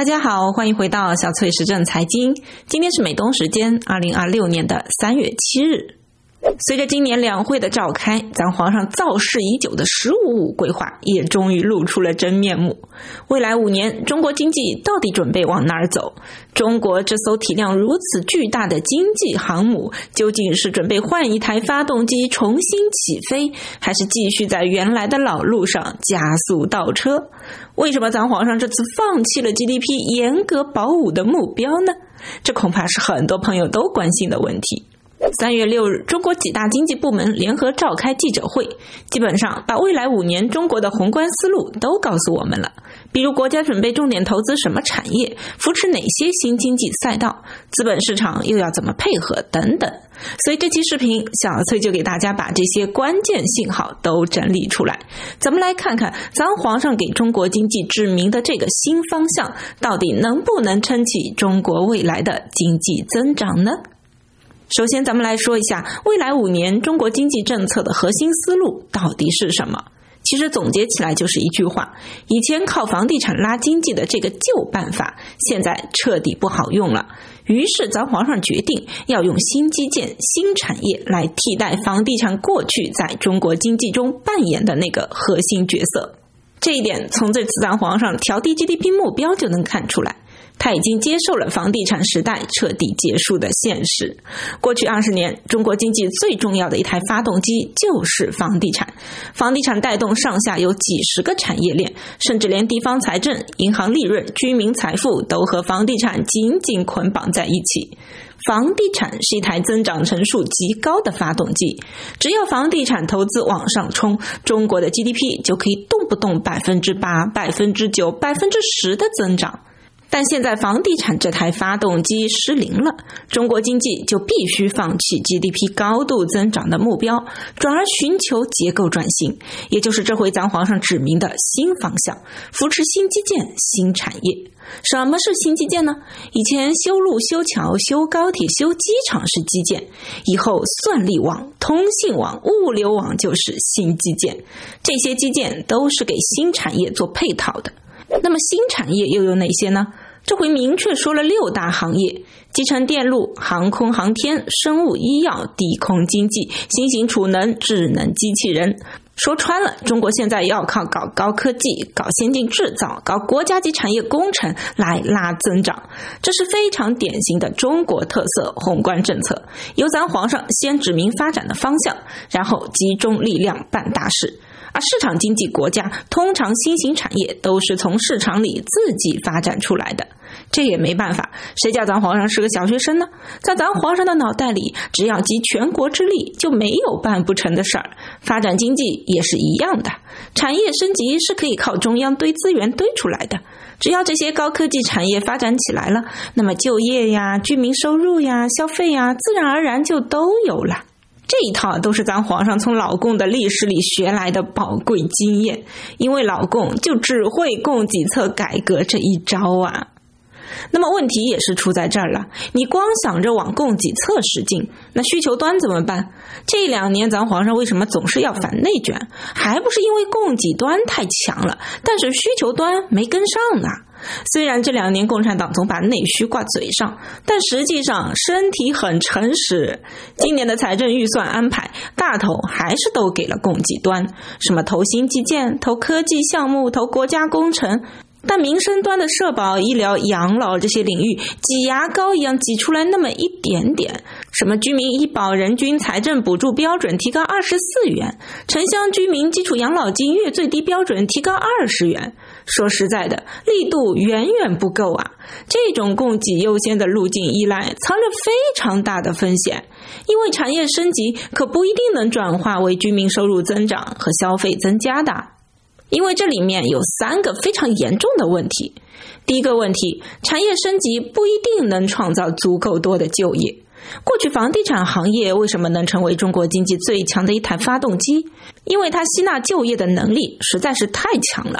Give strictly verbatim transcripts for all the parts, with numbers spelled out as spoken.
大家好，欢迎回到小翠时政财经。今天是美东时间二零二六年的三月七日。随着今年两会的召开，咱皇上造势已久的十五五规划也终于露出了真面目。未来五年，中国经济到底准备往哪儿走？中国这艘体量如此巨大的经济航母，究竟是准备换一台发动机重新起飞，还是继续在原来的老路上加速倒车？为什么咱皇上这次放弃了 G D P 严格保五的目标呢？这恐怕是很多朋友都关心的问题。三月六日，中国几大经济部门联合召开记者会，基本上把未来五年中国的宏观思路都告诉我们了。比如国家准备重点投资什么产业，扶持哪些新经济赛道，资本市场又要怎么配合等等。所以这期视频，小翠就给大家把这些关键信号都整理出来。咱们来看看咱皇上给中国经济指明的这个新方向，到底能不能撑起中国未来的经济增长呢？首先咱们来说一下未来五年中国经济政策的核心思路到底是什么。其实总结起来就是一句话，以前靠房地产拉经济的这个旧办法现在彻底不好用了，于是咱皇上决定要用新基建、新产业来替代房地产过去在中国经济中扮演的那个核心角色。这一点从这次咱皇上调低 G D P 目标就能看出来，他已经接受了房地产时代彻底结束的现实。过去二十年，中国经济最重要的一台发动机就是房地产。房地产带动上下有几十个产业链，甚至连地方财政、银行利润、居民财富都和房地产紧紧捆绑在一起。房地产是一台增长乘数极高的发动机，只要房地产投资往上冲，中国的 G D P 就可以动不动 百分之八、百分之九、百分之十 的增长。但现在房地产这台发动机失灵了，中国经济就必须放弃 G D P 高度增长的目标，转而寻求结构转型，也就是这回咱皇上指明的新方向，扶持新基建、新产业。什么是新基建呢？以前修路、修桥、修高铁、修机场是基建，以后算力网、通信网、物流网就是新基建，这些基建都是给新产业做配套的。那么新产业又有哪些呢？这回明确说了六大行业：集成电路、航空航天、生物医药、低空经济、新型储能、智能机器人。说穿了，中国现在要靠搞高科技、搞先进制造、搞国家级产业工程来拉增长，这是非常典型的中国特色宏观政策，由咱皇上先指明发展的方向，然后集中力量办大事。而市场经济国家通常新型产业都是从市场里自己发展出来的，这也没办法，谁叫咱皇上是个小学生呢？在咱皇上的脑袋里，只要集全国之力就没有办不成的事儿。发展经济也是一样的，产业升级是可以靠中央堆资源堆出来的，只要这些高科技产业发展起来了，那么就业呀、居民收入呀、消费呀，自然而然就都有了。这一套都是咱皇上从老共的历史里学来的宝贵经验，因为老共就只会供给侧改革这一招啊。那么问题也是出在这儿了，你光想着往供给侧使劲，那需求端怎么办？这两年咱皇上为什么总是要反内卷？还不是因为供给端太强了，但是需求端没跟上呢。虽然这两年共产党总把内需挂嘴上，但实际上身体很诚实。今年的财政预算安排大头还是都给了供给端，什么投新基建、投科技项目、投国家工程，但民生端的社保、医疗、养老这些领域挤牙膏一样挤出来那么一点点，什么居民医保人均财政补助标准提高二十四元，城乡居民基础养老金月最低标准提高二十元。说实在的，力度远远不够啊！这种供给优先的路径依赖藏着非常大的风险，因为产业升级可不一定能转化为居民收入增长和消费增加的。因为这里面有三个非常严重的问题。第一个问题，产业升级不一定能创造足够多的就业。过去房地产行业为什么能成为中国经济最强的一台发动机？因为它吸纳就业的能力实在是太强了。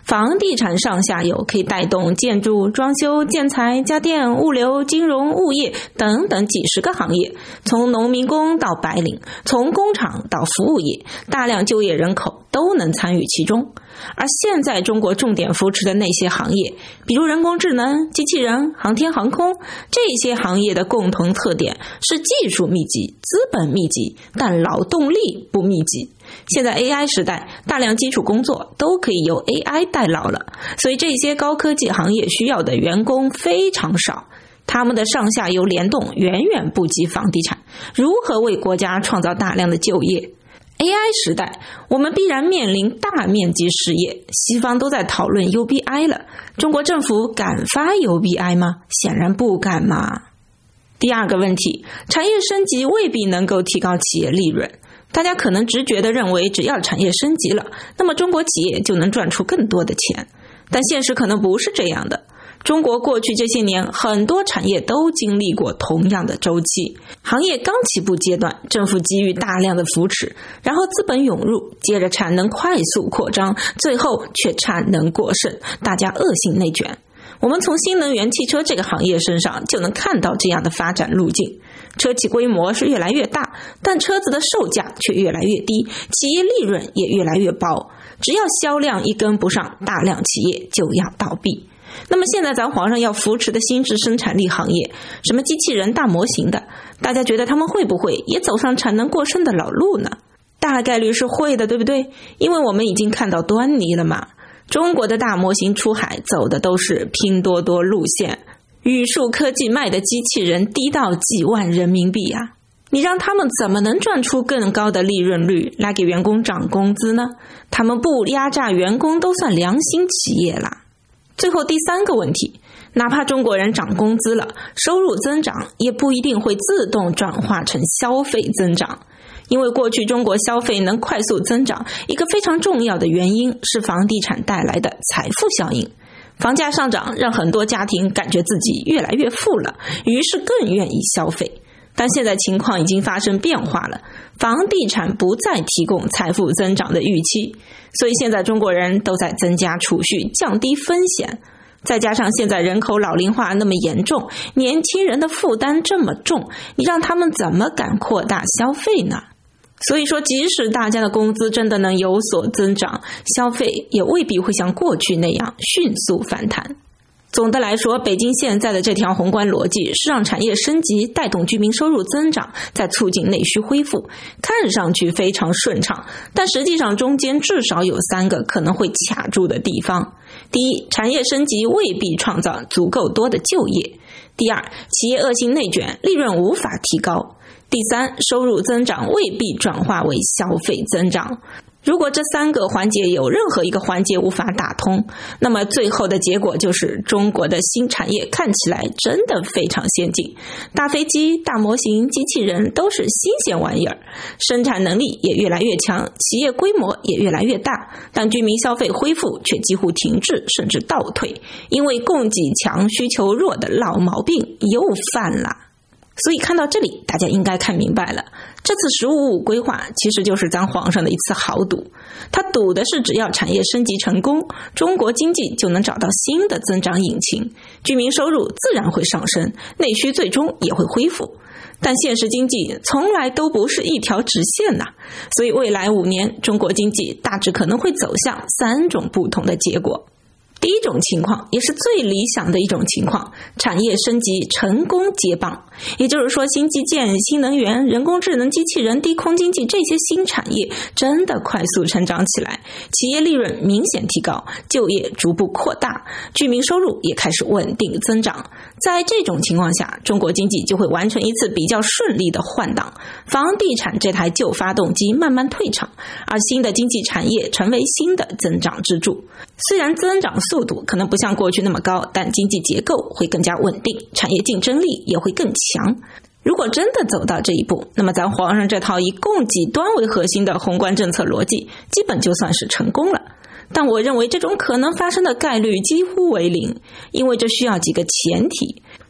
房地产上下游可以带动建筑、装修、建材、家电、物流、金融、物业等等几十个行业，从农民工到白领，从工厂到服务业，大量就业人口都能参与其中。而现在中国重点扶持的那些行业，比如人工智能、机器人、航天航空，这些行业的共同特点是技术密集、资本密集，但劳动力不密集。现在 A I 时代，大量基础工作都可以由 A I 代劳了，所以这些高科技行业需要的员工非常少，他们的上下游联动远远不及房地产，如何为国家创造大量的就业？A I 时代，我们必然面临大面积失业，西方都在讨论 U B I 了，中国政府敢发 U B I 吗？显然不敢嘛。第二个问题，产业升级未必能够提高企业利润。大家可能直觉地认为，只要产业升级了，那么中国企业就能赚出更多的钱。但现实可能不是这样的。中国过去这些年，很多产业都经历过同样的周期。行业刚起步阶段，政府给予大量的扶持，然后资本涌入，接着产能快速扩张，最后却产能过剩，大家恶性内卷。我们从新能源汽车这个行业身上就能看到这样的发展路径。车企规模是越来越大，但车子的售价却越来越低，企业利润也越来越薄。只要销量一跟不上，大量企业就要倒闭。那么现在咱皇上要扶持的新质生产力行业，什么机器人、大模型的，大家觉得他们会不会也走上产能过剩的老路呢？大概率是会的，对不对？因为我们已经看到端倪了嘛。中国的大模型出海走的都是拼多多路线，宇树科技卖的机器人低到几万人民币啊！你让他们怎么能赚出更高的利润率来给员工涨工资呢？他们不压榨员工都算良心企业啦。最后第三个问题，哪怕中国人涨工资了，收入增长也不一定会自动转化成消费增长。因为过去中国消费能快速增长，一个非常重要的原因是房地产带来的财富效应。房价上涨让很多家庭感觉自己越来越富了，于是更愿意消费。但现在情况已经发生变化了，房地产不再提供财富增长的预期，所以现在中国人都在增加储蓄，降低风险。再加上现在人口老龄化那么严重，年轻人的负担这么重，你让他们怎么敢扩大消费呢？所以说，即使大家的工资真的能有所增长，消费也未必会像过去那样迅速反弹。总的来说，北京现在的这条宏观逻辑是让产业升级带动居民收入增长，再促进内需恢复，看上去非常顺畅，但实际上中间至少有三个可能会卡住的地方。第一，产业升级未必创造足够多的就业；第二，企业恶性内卷，利润无法提高；第三，收入增长未必转化为消费增长。如果这三个环节有任何一个环节无法打通，那么最后的结果就是中国的新产业看起来真的非常先进，大飞机、大模型、机器人都是新鲜玩意儿，生产能力也越来越强，企业规模也越来越大，但居民消费恢复却几乎停滞甚至倒退，因为供给强需求弱的老毛病又犯了。所以看到这里，大家应该看明白了，这次十五五规划其实就是咱皇上的一次豪赌。他赌的是只要产业升级成功，中国经济就能找到新的增长引擎，居民收入自然会上升，内需最终也会恢复。但现实经济从来都不是一条直线呐，所以未来五年中国经济大致可能会走向三种不同的结果。第一种情况，也是最理想的一种情况，产业升级成功接棒，也就是说新基建、新能源、人工智能、机器人、低空经济这些新产业真的快速成长起来，企业利润明显提高，就业逐步扩大，居民收入也开始稳定增长。在这种情况下，中国经济就会完成一次比较顺利的换挡，房地产这台旧发动机慢慢退场，而新的经济产业成为新的增长支柱。虽然增长速度可能不像过去那么高，但经济结构会更加稳定，产业竞争力也会更强。如果真的走到这一步，那么咱皇上这套以供给端为核心的宏观政策逻辑基本就算是成功了。但我认为这种可能发生的概率几乎为零，因为这需要几个前提。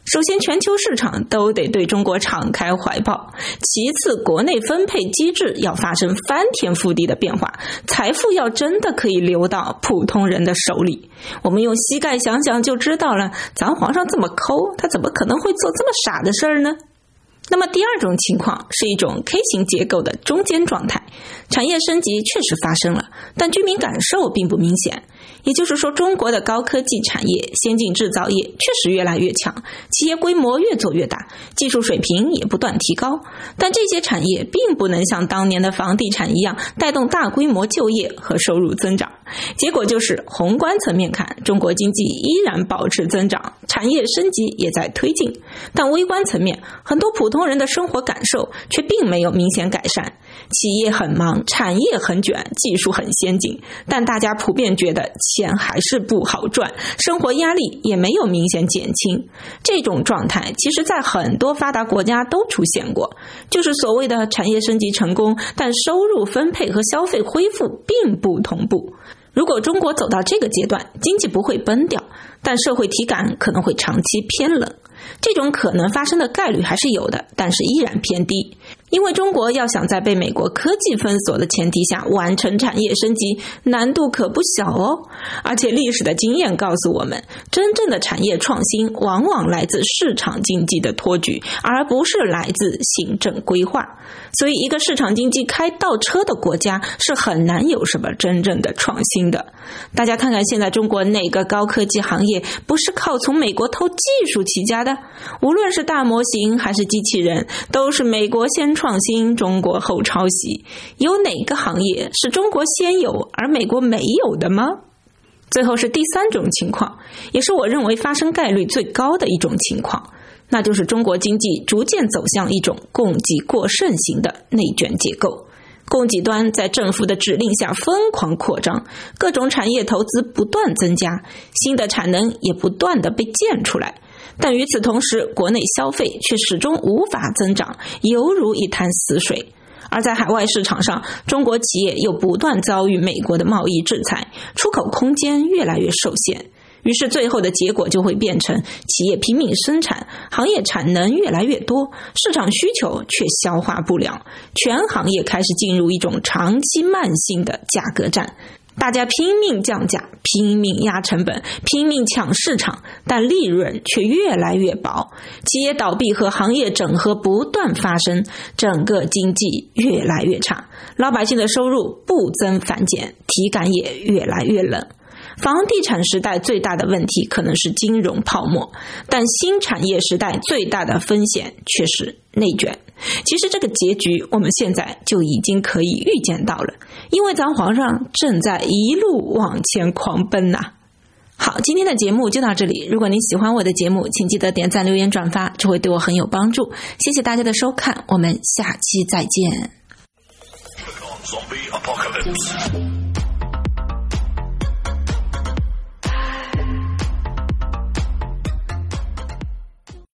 首先，全球市场都得对中国敞开怀抱；其次，国内分配机制要发生翻天覆地的变化，财富要真的可以流到普通人的手里。我们用膝盖想想就知道了，咱皇上这么抠，他怎么可能会做这么傻的事儿呢？那么第二种情况是一种 K 型结构的中间状态，产业升级确实发生了，但居民感受并不明显。也就是说，中国的高科技产业、先进制造业确实越来越强，企业规模越做越大，技术水平也不断提高，但这些产业并不能像当年的房地产一样带动大规模就业和收入增长。结果就是宏观层面看，中国经济依然保持增长，产业升级也在推进，但微观层面，很多普通人的生活感受却并没有明显改善。企业很忙，产业很卷，技术很先进，但大家普遍觉得钱还是不好赚，生活压力也没有明显减轻。这种状态其实在很多发达国家都出现过，就是所谓的产业升级成功，但收入分配和消费恢复并不同步。如果中国走到这个阶段，经济不会崩掉，但社会体感可能会长期偏冷。这种可能发生的概率还是有的，但是依然偏低。因为中国要想在被美国科技封锁的前提下完成产业升级，难度可不小哦。而且历史的经验告诉我们，真正的产业创新往往来自市场经济的托举，而不是来自行政规划。所以一个市场经济开倒车的国家是很难有什么真正的创新的。大家看看现在中国哪个高科技行业不是靠从美国偷技术起家的？无论是大模型还是机器人，都是美国先创新，中国后抄袭。有哪个行业是中国先有而美国没有的吗？最后是第三种情况，也是我认为发生概率最高的一种情况，那就是中国经济逐渐走向一种供给过剩型的内卷结构。供给端在政府的指令下疯狂扩张，各种产业投资不断增加，新的产能也不断的被建出来。但与此同时，国内消费却始终无法增长，犹如一潭死水。而在海外市场上，中国企业又不断遭遇美国的贸易制裁，出口空间越来越受限。于是最后的结果就会变成企业拼命生产，行业产能越来越多，市场需求却消化不了，全行业开始进入一种长期慢性的价格战。大家拼命降价，拼命压成本，拼命抢市场，但利润却越来越薄。企业倒闭和行业整合不断发生，整个经济越来越差，老百姓的收入不增反减，体感也越来越冷。房地产时代最大的问题可能是金融泡沫，但新产业时代最大的风险却是内卷。其实这个结局我们现在就已经可以预见到了，因为咱皇上正在一路往前狂奔呐、啊。好，今天的节目就到这里。如果您喜欢我的节目，请记得点赞、留言、转发，这会对我很有帮助。谢谢大家的收看，我们下期再见。